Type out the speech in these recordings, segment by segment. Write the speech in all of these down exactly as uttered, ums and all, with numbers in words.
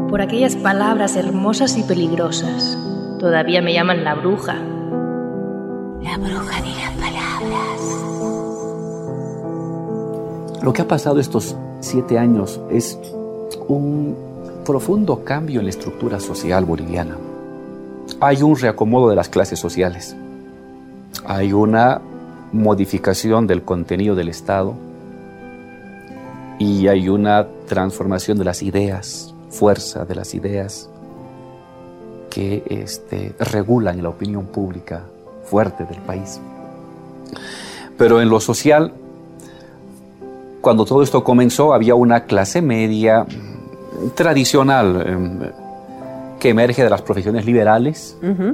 por aquellas palabras hermosas y peligrosas. Todavía me llaman la bruja. La bruja de las palabras. Lo que ha pasado estos siete años es un profundo cambio en la estructura social boliviana. Hay un reacomodo de las clases sociales. Hay una modificación del contenido del Estado y hay una transformación de las ideas, fuerza de las ideas que este, regulan la opinión pública fuerte del país. Pero en lo social, cuando todo esto comenzó, había una clase media tradicional eh, que emerge de las profesiones liberales, uh-huh.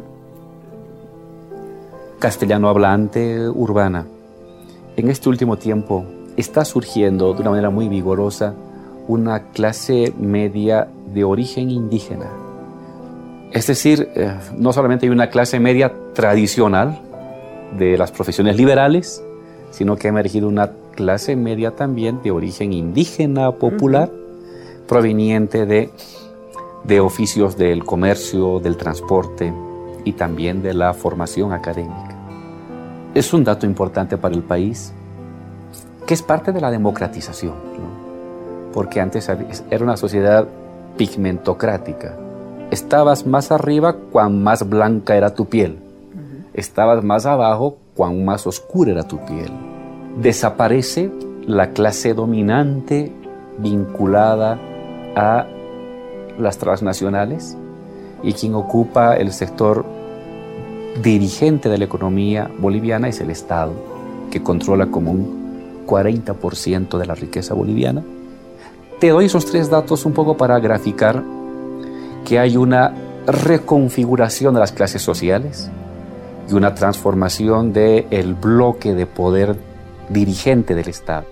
castellano hablante, urbana. En este último tiempo está surgiendo de una manera muy vigorosa una clase media de origen indígena. Es decir, eh, no solamente hay una clase media tradicional de las profesiones liberales, sino que ha emergido una clase media también de origen indígena popular, uh-huh. proveniente de, de oficios del comercio, del transporte y también de la formación académica. Es un dato importante para el país, que es parte de la democratización, ¿no? Porque antes era una sociedad pigmentocrática. Estabas más arriba cuan más blanca era tu piel. Uh-huh. Estabas más abajo cuan más oscura era tu piel. Desaparece la clase dominante vinculada a las transnacionales y quien ocupa el sector dirigente de la economía boliviana es el Estado, que controla como un cuarenta por ciento de la riqueza boliviana. Te doy esos tres datos un poco para graficar que hay una reconfiguración de las clases sociales y una transformación del bloque de poder dirigente del Estado.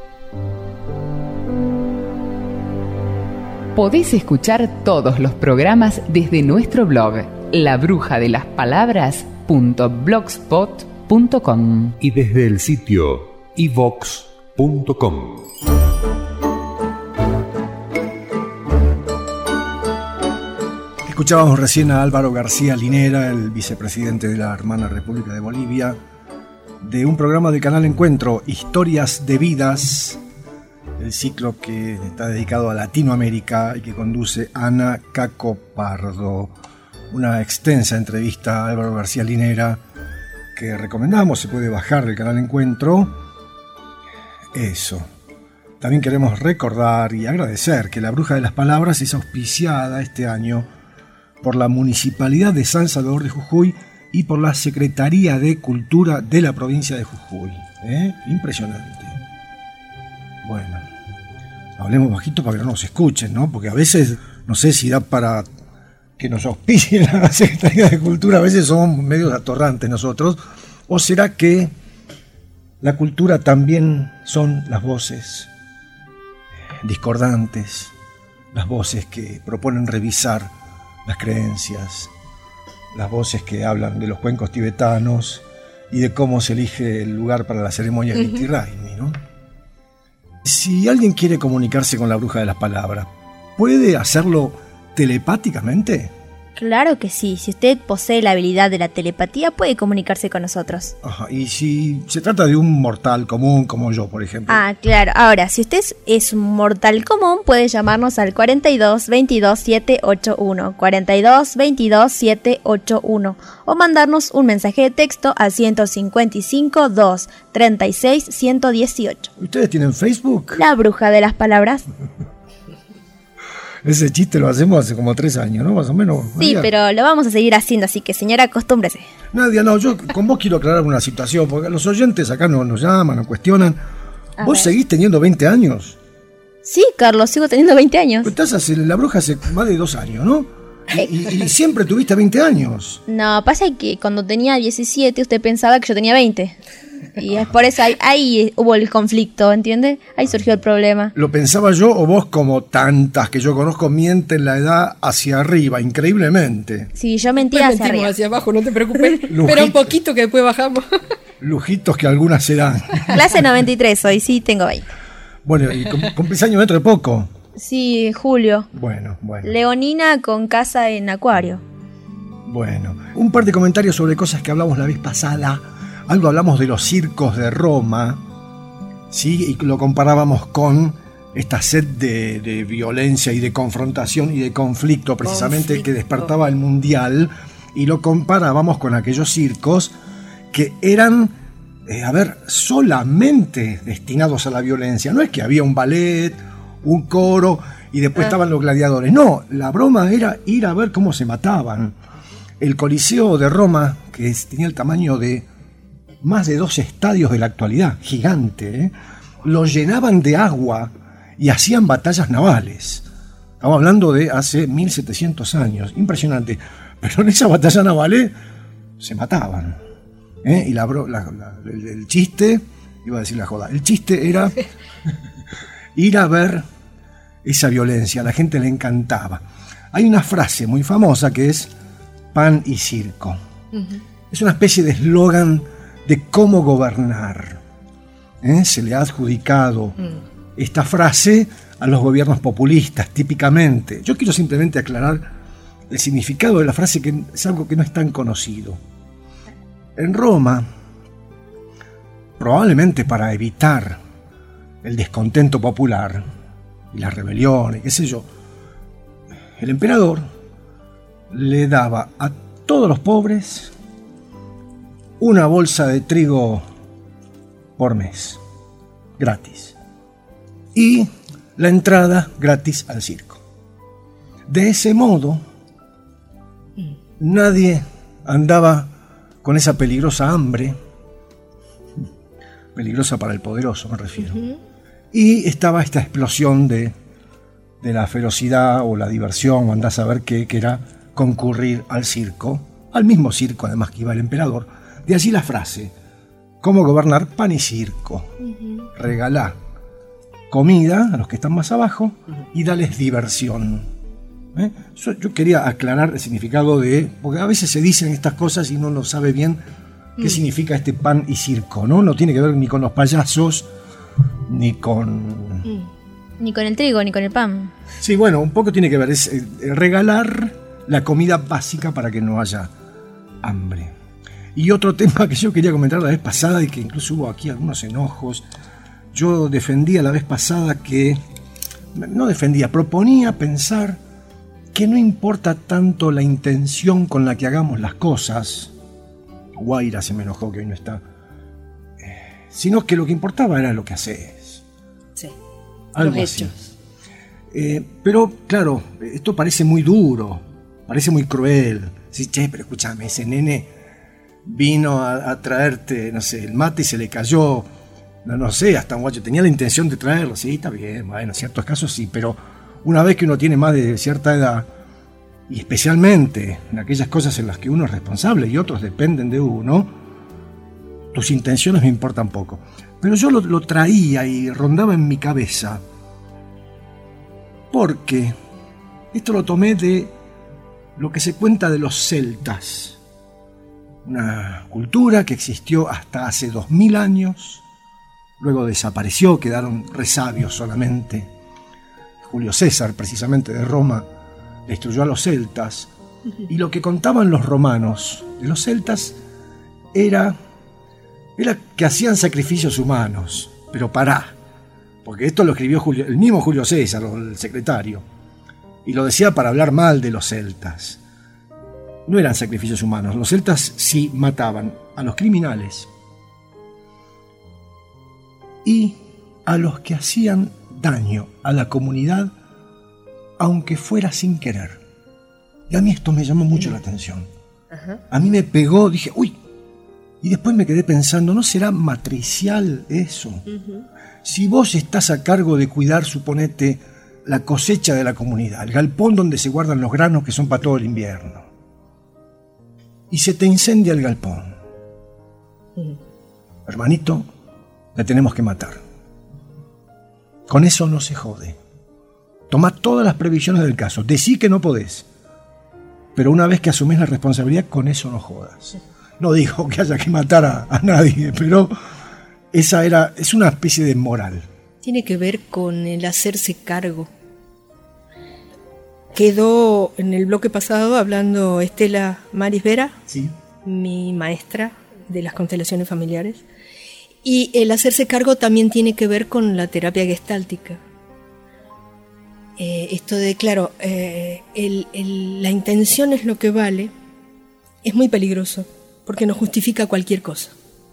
Podés escuchar todos los programas desde nuestro blog la bruja de las palabras punto blogspot punto com y desde el sitio i vox punto com. Escuchábamos recién a Álvaro García Linera, el vicepresidente de la hermana República de Bolivia, de un programa del canal Encuentro, Historias de Vidas, el ciclo que está dedicado a Latinoamérica y que conduce Ana Caco Pardo. Una extensa entrevista a Álvaro García Linera que recomendamos, se puede bajar del canal Encuentro. Eso. También queremos recordar y agradecer que La Bruja de las Palabras es auspiciada este año por la Municipalidad de San Salvador de Jujuy y por la Secretaría de Cultura de la provincia de Jujuy. ¿Eh? Impresionante. Bueno, hablemos bajito para que no nos escuchen, ¿no? Porque a veces, no sé si da para que nos auspicie la Secretaría de Cultura, a veces somos medios atorrantes nosotros, o será que la cultura también son las voces discordantes, las voces que proponen revisar las creencias, las voces que hablan de los cuencos tibetanos y de cómo se elige el lugar para la ceremonia del Inti Raymi, ¿no? Si alguien quiere comunicarse con la bruja de las palabras, ¿puede hacerlo telepáticamente? Claro que sí, si usted posee la habilidad de la telepatía puede comunicarse con nosotros. Ajá, y si se trata de un mortal común como yo, por ejemplo. Ah, claro, ahora, si usted es un mortal común puede llamarnos al cuarenta y dos, veintidós, setecientos ochenta y uno, cuarenta y dos, veintidós, setecientos ochenta y uno o mandarnos un mensaje de texto al ciento cincuenta y cinco, dos, treinta y seis, ciento dieciocho. ¿Ustedes tienen Facebook? La Bruja de las Palabras. Ese chiste lo hacemos hace como tres años, ¿no? Más o menos. Sí, Nadia. Pero lo vamos a seguir haciendo, así que señora, acostúmbrese. Nadia, no, yo con vos quiero aclarar una situación, porque los oyentes acá nos, nos llaman, nos cuestionan. A ¿Vos ver. seguís teniendo veinte años? Sí, Carlos, sigo teniendo veinte años. Estás hace, la bruja hace más de dos años, ¿no? Y, y, y siempre tuviste veinte años. No, pasa que cuando tenía diecisiete usted pensaba que yo tenía veinte. Y es por eso ahí, ahí hubo el conflicto, ¿entiende? Ahí surgió el problema. ¿Lo pensaba yo o vos, como tantas que yo conozco, mienten la edad hacia arriba, increíblemente? Sí, yo mentía hacia arriba. hacia abajo, no te preocupes. Lujito. Espera un poquito que después bajamos. Lujitos que algunas se dan. Clase noventa y tres hoy, sí, tengo veinte. Bueno, y cum- cumplís años dentro de poco. Sí, Julio. Bueno, bueno. Leonina con casa en Acuario. Bueno, un par de comentarios sobre cosas que hablamos la vez pasada. Algo hablamos de los circos de Roma, ¿sí? Y lo comparábamos con esta sed de, de violencia y de confrontación y de conflicto, precisamente conflicto. Que despertaba el Mundial, y lo comparábamos con aquellos circos que eran, eh, a ver, solamente destinados a la violencia. No es que había un ballet, un coro y después ah. estaban los gladiadores. No, la broma era ir a ver cómo se mataban. El Coliseo de Roma, que tenía el tamaño de más de dos estadios de la actualidad, gigante, ¿eh? Lo llenaban de agua y hacían batallas navales. Estamos hablando de hace mil setecientos años, impresionante. Pero en esas batallas navales se mataban. ¿eh? Y la, la, la, el, el chiste, iba a decir la joda, el chiste era ir a ver esa violencia, a la gente le encantaba. Hay una frase muy famosa que es pan y circo. Uh-huh. Es una especie de eslogan de cómo gobernar. ¿eh? Se le ha adjudicado uh-huh. esta frase a los gobiernos populistas, típicamente. Yo quiero simplemente aclarar el significado de la frase, que es algo que no es tan conocido. En Roma, probablemente para evitar el descontento popular y las rebeliones, qué sé yo, el emperador le daba a todos los pobres una bolsa de trigo por mes, gratis, y la entrada gratis al circo. De ese modo, nadie andaba con esa peligrosa hambre, peligrosa para el poderoso me refiero, uh-huh. y estaba esta explosión de, de la ferocidad o la diversión, o andás a ver qué, que era concurrir al circo, al mismo circo además que iba el emperador. De allí la frase, cómo gobernar pan y circo, uh-huh. regalá comida a los que están más abajo uh-huh. y dales diversión. ¿Eh? Yo, yo quería aclarar el significado de, porque a veces se dicen estas cosas y uno no sabe bien qué mm. significa este pan y circo, ¿no? No tiene que ver ni con los payasos, ni con... Mm. Ni con el trigo, ni con el pan. Sí, bueno, un poco tiene que ver, es eh, regalar la comida básica para que no haya hambre. Y otro tema que yo quería comentar la vez pasada, y que incluso hubo aquí algunos enojos, yo defendía la vez pasada que, no defendía, proponía pensar que no importa tanto la intención con la que hagamos las cosas. Guaira se me enojó que hoy no está. Eh, sino que lo que importaba era lo que haces. Sí, algo los así. hechos. Eh, pero, claro, esto parece muy duro, parece muy cruel. Sí, che, pero escúchame, ese nene vino a, a traerte, no sé, el mate y se le cayó, no, no sé, hasta un guacho. Tenía la intención de traerlo, sí, está bien, bueno, en ciertos casos sí, pero una vez que uno tiene más de cierta edad, y especialmente en aquellas cosas en las que uno es responsable y otros dependen de uno, tus intenciones me importan poco. Pero yo lo, lo traía y rondaba en mi cabeza, porque esto lo tomé de lo que se cuenta de los celtas, una cultura que existió hasta hace dos mil años, luego desapareció, quedaron resabios solamente. Julio César, precisamente de Roma, destruyó a los celtas, y lo que contaban los romanos de los celtas era, era que hacían sacrificios humanos. Pero pará, porque esto lo escribió Julio, el mismo Julio César, el secretario, y lo decía para hablar mal de los celtas. No eran sacrificios humanos, los celtas sí mataban a los criminales y a los que hacían daño a la comunidad, aunque fuera sin querer. Y a mí esto me llamó mucho la atención. Ajá. A mí me pegó, dije, uy, y después me quedé pensando, ¿no será matricial eso? Uh-huh. Si vos estás a cargo de cuidar, suponete, la cosecha de la comunidad, el galpón donde se guardan los granos que son para todo el invierno, y se te incendia el galpón, uh-huh. hermanito, le tenemos que matar. Con eso no se jode. Tomá todas las previsiones del caso. Decí que no podés. Pero una vez que asumís la responsabilidad, con eso no jodas. No digo que haya que matar a, a nadie, pero esa era, es una especie de moral. Tiene que ver con el hacerse cargo. quedó en el bloque pasado hablando Estela Maris Vera, Sí. mi maestra de las constelaciones familiares. Y el hacerse cargo también tiene que ver con la terapia gestáltica. Eh, esto de, claro, eh, el, el, la intención es lo que vale, es muy peligroso, porque no justifica cualquier cosa.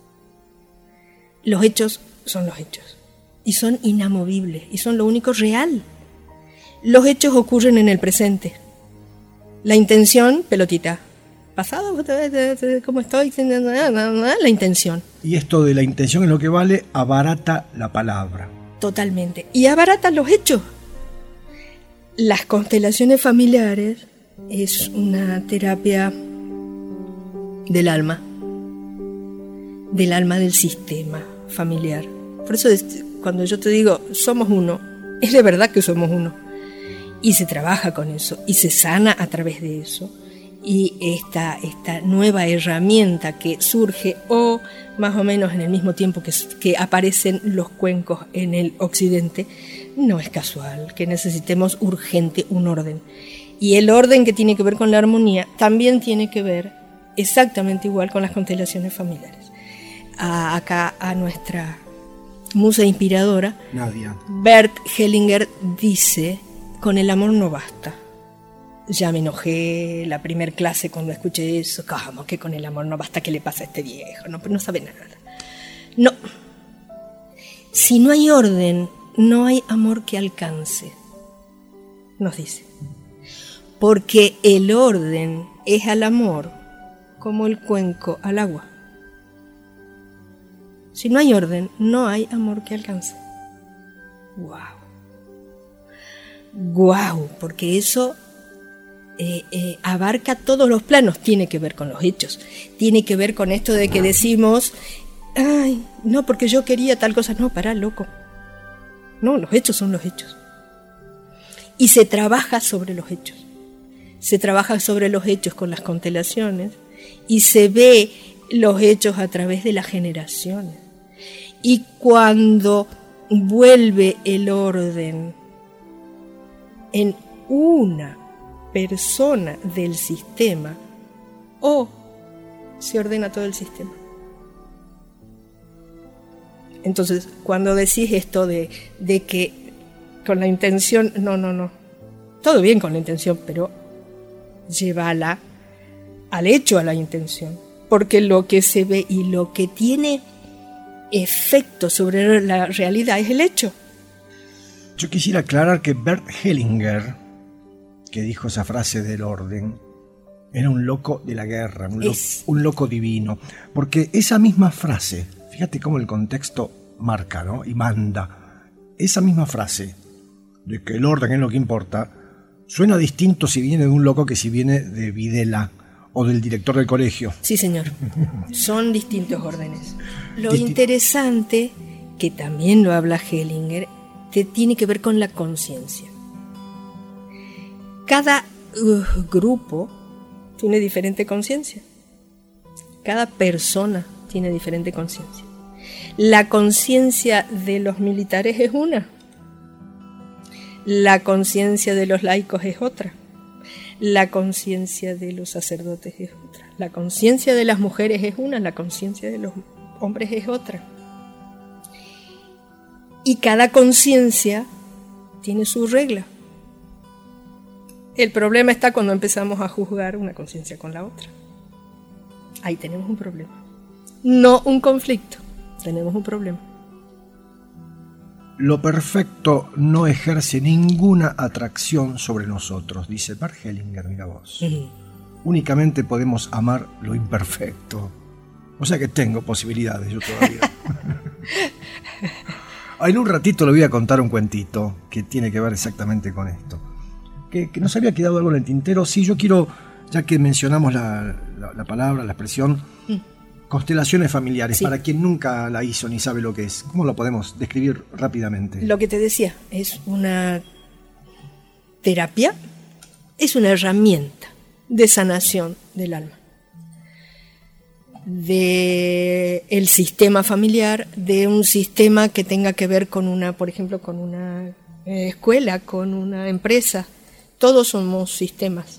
Los hechos son los hechos, y son inamovibles, y son lo único real. Los hechos ocurren en el presente. La intención, pelotita. Pasado, ¿cómo estoy? La intención. Y esto de la intención es lo que vale, abarata la palabra. Totalmente. Y abarata los hechos. Las constelaciones familiares es una terapia del alma, del alma del sistema familiar. Por eso cuando yo te digo somos uno, es de verdad que somos uno. Y se trabaja con eso, y se sana a través de eso. Y esta, esta nueva herramienta que surge, o más o menos en el mismo tiempo que, que aparecen los cuencos en el occidente, no es casual que necesitemos urgente un orden. Y el orden que tiene que ver con la armonía también tiene que ver exactamente igual con las constelaciones familiares. A, acá a nuestra musa inspiradora, Nadia Bert Hellinger, dice: con el amor no basta. Ya me enojé la primer clase cuando escuché eso. ¿Cómo que con el amor no basta? ¿Qué le pasa a este viejo? No, no sabe nada. No. Si no hay orden, no hay amor que alcance, nos dice. Porque el orden es al amor como el cuenco al agua. Si no hay orden, no hay amor que alcance. ¡Wow! ¡Wow! Porque eso eh, eh, abarca todos los planos. Tiene que ver con los hechos. Tiene que ver con esto de que decimos, ay, no, porque yo quería tal cosa. No, pará, loco. No, los hechos son los hechos. Y se trabaja sobre los hechos. Se trabaja sobre los hechos con las constelaciones y se ve los hechos a través de las generaciones. Y cuando vuelve el orden en una persona del sistema, o se ordena todo el sistema. Entonces, cuando decís esto de, de que con la intención, no, no, no, todo bien con la intención, pero llévala al hecho, a la intención, porque lo que se ve y lo que tiene efecto sobre la realidad es el hecho. Yo quisiera aclarar que Bert Hellinger, que dijo esa frase del orden, era un loco de la guerra, un, lo, un loco divino, porque esa misma frase, fíjate cómo el contexto marca, ¿no? Y manda, esa misma frase de que el orden es lo que importa, suena distinto si viene de un loco que si viene de Videla o del director del colegio. Sí, señor. Son distintos órdenes. Lo Disti- interesante, que también lo habla Hellinger, te tiene que ver con la conciencia. Cada uh, grupo tiene diferente conciencia. Cada persona tiene diferente conciencia. La conciencia de los militares es una. La conciencia de los laicos es otra. La conciencia de los sacerdotes es otra. La conciencia de las mujeres es una. La conciencia de los hombres es otra. Y cada conciencia tiene su regla. El problema está cuando empezamos a juzgar una conciencia con la otra. Ahí tenemos un problema. No un conflicto, tenemos un problema. Lo perfecto no ejerce ninguna atracción sobre nosotros, dice Bert Hellinger, mira vos. Uh-huh. Únicamente podemos amar lo imperfecto. O sea que tengo posibilidades yo todavía. En un ratito le voy a contar un cuentito que tiene que ver exactamente con esto. Que, que nos había quedado algo en el tintero. Sí, yo quiero, ya que mencionamos la, la, la palabra, la expresión, mm. constelaciones familiares, sí. Para quien nunca la hizo ni sabe lo que es, ¿cómo lo podemos describir rápidamente? Lo que te decía, es una terapia, es una herramienta de sanación del alma, de el sistema familiar, de un sistema que tenga que ver con una, por ejemplo, con una eh, escuela, con una empresa. todos somos sistemas.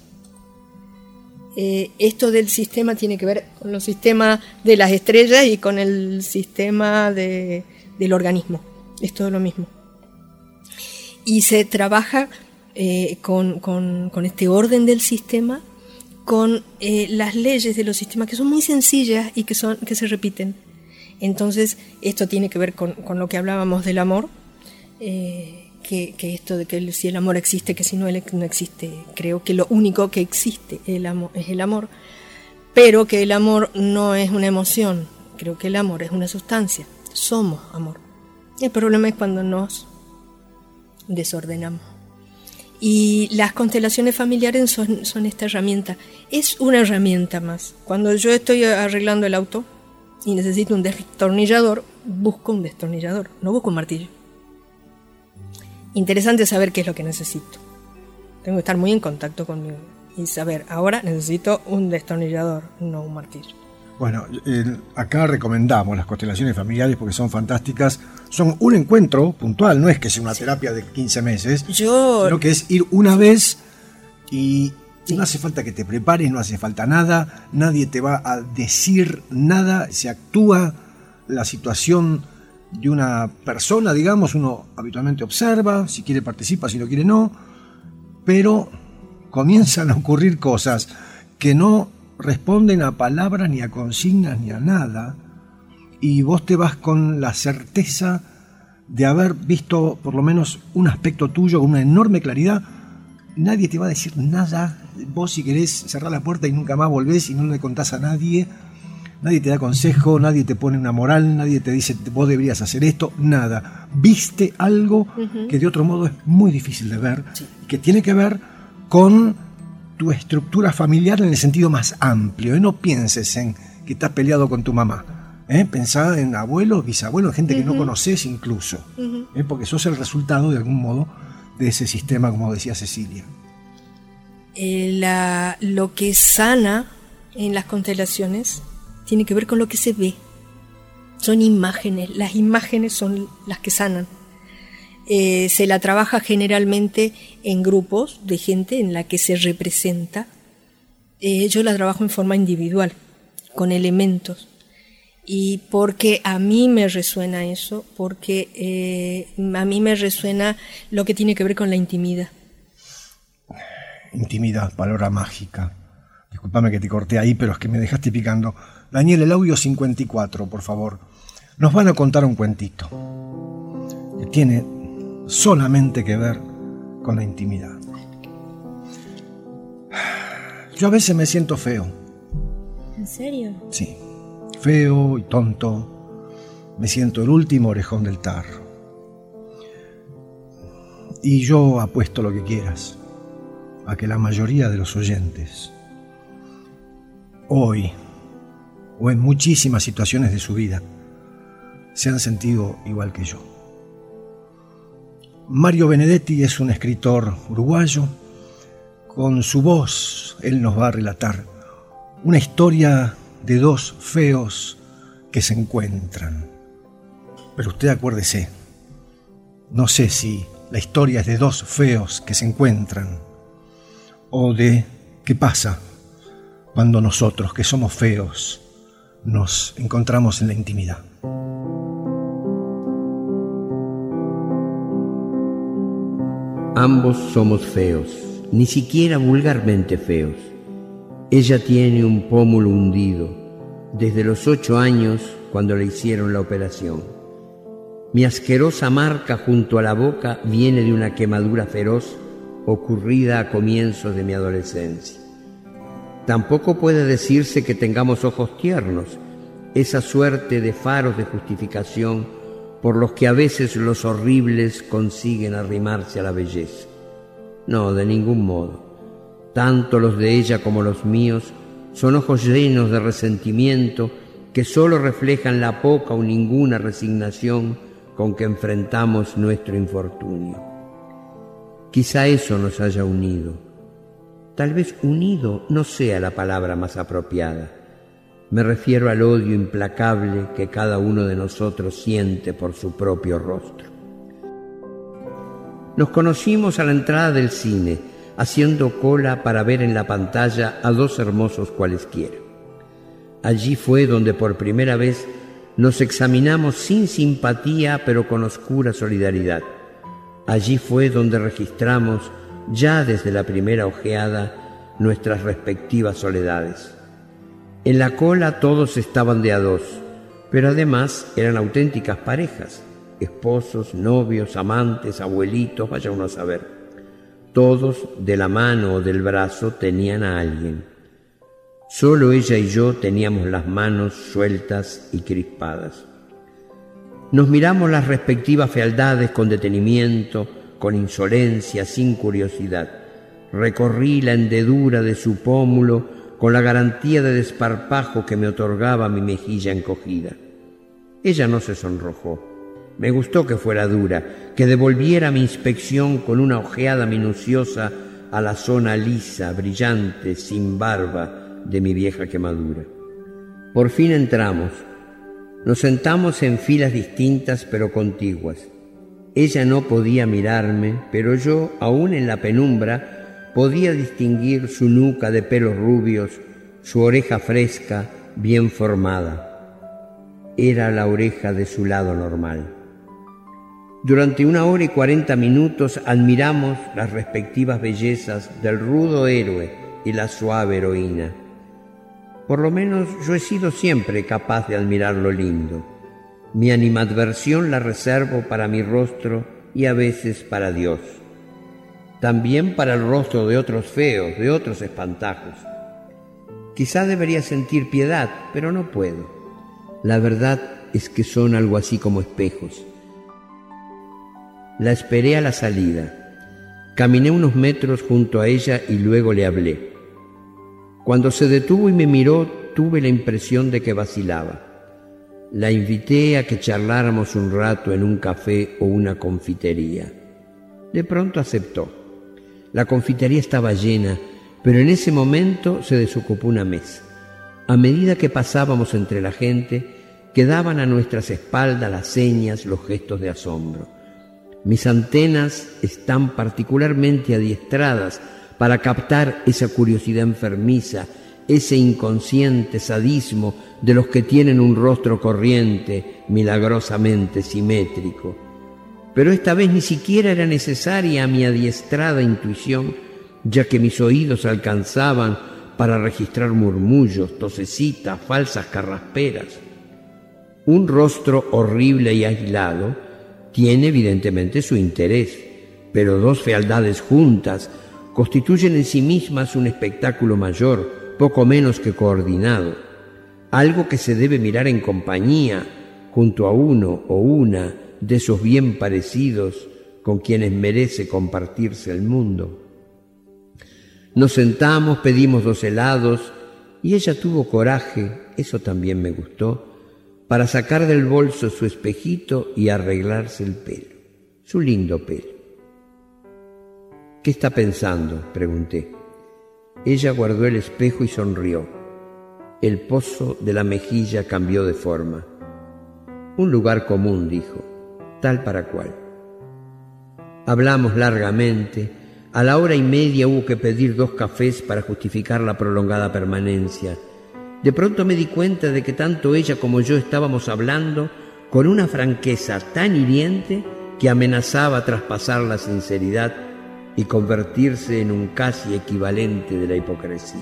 Eh, esto del sistema tiene que ver con los sistemas de las estrellas y con el sistema de, del organismo. Es todo lo mismo. Y se trabaja eh, con, con, con este orden del sistema, con eh, las leyes de los sistemas, que son muy sencillas y que, son, que se repiten. Entonces, esto tiene que ver con, con lo que hablábamos del amor, eh, que, que esto de que el, si el amor existe, que si no, él no existe. Creo que lo único que existe el amor, es el amor, pero que el amor no es una emoción, creo que el amor es una sustancia. Somos amor. El problema es cuando nos desordenamos. Y las constelaciones familiares son, son esta herramienta. Es una herramienta más. Cuando yo estoy arreglando el auto y necesito un destornillador, busco un destornillador, no busco un martillo. Interesante saber qué es lo que necesito. Tengo que estar muy en contacto conmigo y saber, ahora necesito un destornillador, no un martillo. Bueno, eh, acá recomendamos las constelaciones familiares porque son fantásticas. Son un encuentro puntual, no es que sea una terapia de quince meses, Yo... sino que es ir una vez y sí. No hace falta que te prepares, no hace falta nada, nadie te va a decir nada, se actúa la situación de una persona, digamos, uno habitualmente observa, si quiere participa, si no quiere no, pero comienzan a ocurrir cosas que no responden a palabras, ni a consignas, ni a nada, y vos te vas con la certeza de haber visto por lo menos un aspecto tuyo con una enorme claridad. Nadie te va a decir nada, vos si querés cerrar la puerta y nunca más volvés y no le contás a nadie, nadie te da consejo, nadie te pone una moral, nadie te dice vos deberías hacer esto, nada. Viste algo uh-huh. que de otro modo es muy difícil de ver, sí. que tiene que ver con tu estructura familiar en el sentido más amplio. ¿eh? No pienses en que estás peleado con tu mamá. ¿eh? Pensá en abuelos, bisabuelos, gente uh-huh. que no conoces incluso. Uh-huh. ¿eh? Porque sos el resultado de algún modo de ese sistema, como decía Cecilia. Eh, la, lo que sana en las constelaciones tiene que ver con lo que se ve. Son imágenes. Las imágenes son las que sanan. Eh, se la trabaja generalmente en grupos de gente en la que se representa. Eh, yo la trabajo en forma individual, con elementos. Y porque a mí me resuena eso, porque eh, a mí me resuena lo que tiene que ver con la intimidad. Intimidad, palabra mágica. Discúlpame que te corté ahí, pero es que me dejaste picando. Daniel, el audio cincuenta y cuatro, por favor. Nos van a contar un cuentito que tiene solamente que ver con la intimidad. Yo a veces me siento feo. ¿En serio? Sí, feo y tonto. Me siento el último orejón del tarro. Y yo apuesto lo que quieras a que la mayoría de los oyentes hoy o en muchísimas situaciones de su vida se han sentido igual que yo. Mario Benedetti es un escritor uruguayo. Con su voz él nos va a relatar una historia de dos feos que se encuentran. Pero usted acuérdese, no sé si la historia es de dos feos que se encuentran o de qué pasa cuando nosotros, que somos feos, nos encontramos en la intimidad. Ambos somos feos, ni siquiera vulgarmente feos. Ella tiene un pómulo hundido, desde los ocho años cuando le hicieron la operación. Mi asquerosa marca junto a la boca viene de una quemadura feroz ocurrida a comienzos de mi adolescencia. Tampoco puede decirse que tengamos ojos tiernos, esa suerte de faros de justificación por los que a veces los horribles consiguen arrimarse a la belleza. No, de ningún modo. Tanto los de ella como los míos son ojos llenos de resentimiento que solo reflejan la poca o ninguna resignación con que enfrentamos nuestro infortunio. Quizá eso nos haya unido. Tal vez unido no sea la palabra más apropiada. Me refiero al odio implacable que cada uno de nosotros siente por su propio rostro. Nos conocimos a la entrada del cine, haciendo cola para ver en la pantalla a dos hermosos cualesquiera. Allí fue donde por primera vez nos examinamos sin simpatía, pero con oscura solidaridad. Allí fue donde registramos, ya desde la primera ojeada, nuestras respectivas soledades. En la cola todos estaban de a dos, pero además eran auténticas parejas, esposos, novios, amantes, abuelitos, vaya uno a saber. Todos de la mano o del brazo tenían a alguien. Solo ella y yo teníamos las manos sueltas y crispadas. Nos miramos las respectivas fealdades con detenimiento, con insolencia, sin curiosidad. Recorrí la hendedura de su pómulo con la garantía de desparpajo que me otorgaba mi mejilla encogida. Ella no se sonrojó. Me gustó que fuera dura, que devolviera mi inspección con una ojeada minuciosa a la zona lisa, brillante, sin barba de mi vieja quemadura. Por fin entramos. Nos sentamos en filas distintas pero contiguas. Ella no podía mirarme, pero yo, aún en la penumbra, podía distinguir su nuca de pelos rubios, su oreja fresca, bien formada. Era la oreja de su lado normal. Durante una hora y cuarenta minutos admiramos las respectivas bellezas del rudo héroe y la suave heroína. Por lo menos yo he sido siempre capaz de admirar lo lindo. Mi animadversión la reservo para mi rostro y a veces para Dios. También para el rostro de otros feos, de otros espantajos. Quizá debería sentir piedad, pero no puedo. La verdad es que son algo así como espejos. La esperé a la salida. Caminé unos metros junto a ella y luego le hablé. Cuando se detuvo y me miró, tuve la impresión de que vacilaba. La invité a que charláramos un rato en un café o una confitería. De pronto aceptó. La confitería estaba llena, pero en ese momento se desocupó una mesa. A medida que pasábamos entre la gente, quedaban a nuestras espaldas las señas, los gestos de asombro. Mis antenas están particularmente adiestradas para captar esa curiosidad enfermiza, ese inconsciente sadismo de los que tienen un rostro corriente, milagrosamente simétrico. Pero esta vez ni siquiera era necesaria mi adiestrada intuición, ya que mis oídos alcanzaban para registrar murmullos, tosecitas, falsas carrasperas. Un rostro horrible y aislado tiene evidentemente su interés, pero dos fealdades juntas constituyen en sí mismas un espectáculo mayor, poco menos que coordinado, algo que se debe mirar en compañía, junto a uno o una de esos bien parecidos con quienes merece compartirse el mundo. Nos sentamos, pedimos dos helados, y ella tuvo coraje, eso también me gustó, para sacar del bolso su espejito y arreglarse el pelo, su lindo pelo. ¿Qué está pensando?, pregunté. Ella guardó el espejo y sonrió. El pozo de la mejilla cambió de forma. Un lugar común, dijo, tal para cual. Hablamos largamente. A la hora y media hubo que pedir dos cafés para justificar la prolongada permanencia. De pronto me di cuenta de que tanto ella como yo estábamos hablando con una franqueza tan hiriente que amenazaba traspasar la sinceridad y convertirse en un casi equivalente de la hipocresía.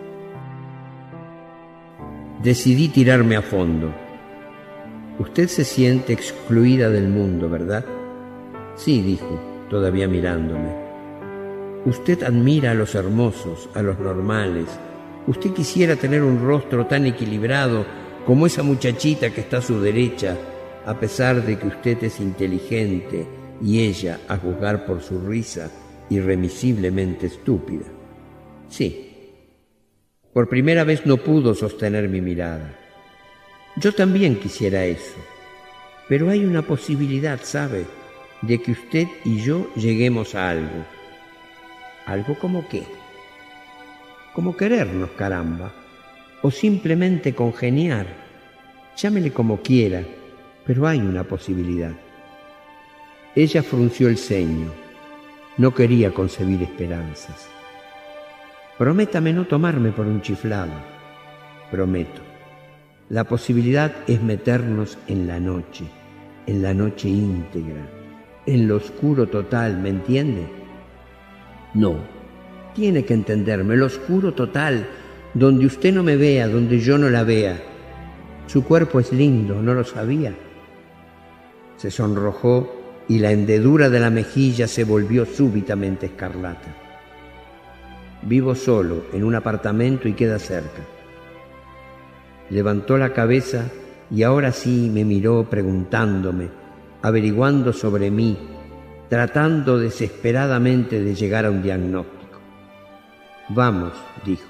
Decidí tirarme a fondo. Usted se siente excluida del mundo, ¿verdad? Sí, dijo, todavía mirándome. Usted admira a los hermosos, a los normales. Usted quisiera tener un rostro tan equilibrado como esa muchachita que está a su derecha, a pesar de que usted es inteligente y ella, a juzgar por su risa, irremisiblemente estúpida. Sí. Por primera vez no pudo sostener mi mirada. Yo también quisiera eso, pero hay una posibilidad, ¿sabe?, de que usted y yo lleguemos a algo. ¿Algo como qué? Como querernos, caramba, o simplemente congeniar. Llámele como quiera, pero hay una posibilidad. Ella frunció el ceño. No quería concebir esperanzas. Prométame no tomarme por un chiflado. Prometo. La posibilidad es meternos en la noche, en la noche íntegra, en lo oscuro total, ¿me entiende? No, tiene que entenderme, lo oscuro total, donde usted no me vea, donde yo no la vea. Su cuerpo es lindo, ¿no lo sabía? Se sonrojó y la hendedura de la mejilla se volvió súbitamente escarlata. Vivo solo en un apartamento y queda cerca. Levantó la cabeza y ahora sí me miró preguntándome, averiguando sobre mí, tratando desesperadamente de llegar a un diagnóstico. Vamos, dijo.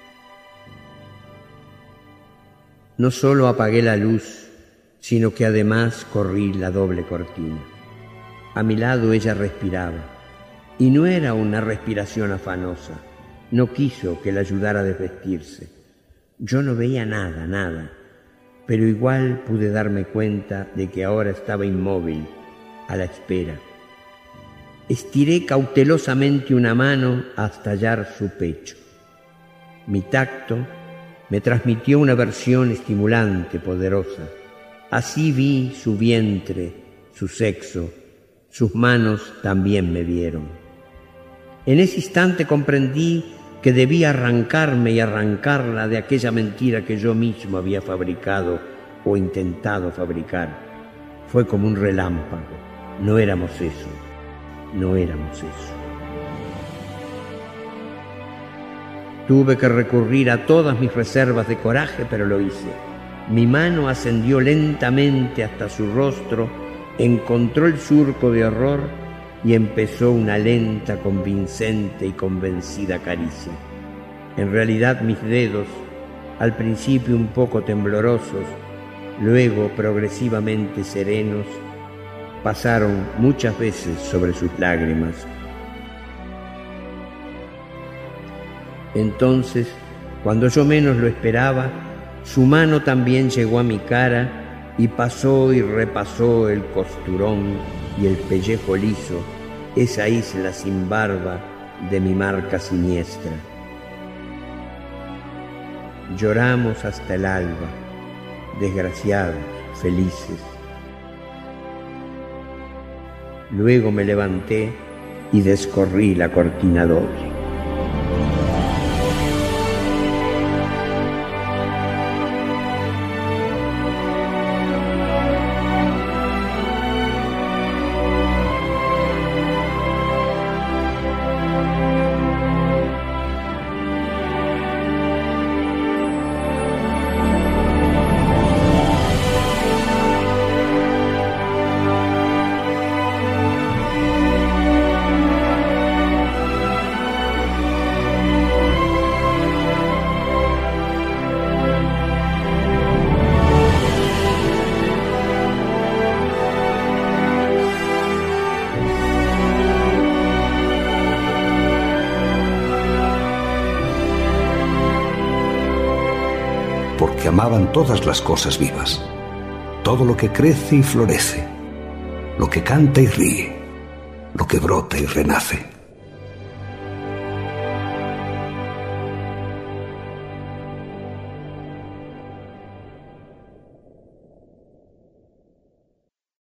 No solo apagué la luz, sino que además corrí la doble cortina. A mi lado ella respiraba, y no era una respiración afanosa. No quiso que la ayudara a desvestirse. Yo no veía nada, nada, pero igual pude darme cuenta de que ahora estaba inmóvil, a la espera. Estiré cautelosamente una mano hasta hallar su pecho. Mi tacto me transmitió una versión estimulante, poderosa. Así vi su vientre, su sexo, sus manos también me vieron. En ese instante comprendí que debía arrancarme y arrancarla de aquella mentira que yo mismo había fabricado o intentado fabricar. Fue como un relámpago. No éramos eso. No éramos eso. Tuve que recurrir a todas mis reservas de coraje, pero lo hice. Mi mano ascendió lentamente hasta su rostro, encontró el surco de horror y empezó una lenta, convincente y convencida caricia. En realidad mis dedos, al principio un poco temblorosos, luego progresivamente serenos, pasaron muchas veces sobre sus lágrimas. Entonces, cuando yo menos lo esperaba, su mano también llegó a mi cara y pasó y repasó el costurón y el pellejo liso, esa isla sin barba de mi marca siniestra. Lloramos hasta el alba, desgraciados, felices. Luego me levanté y descorrí la cortina doble. Porque amaban todas las cosas vivas, todo lo que crece y florece, lo que canta y ríe, lo que brota y renace.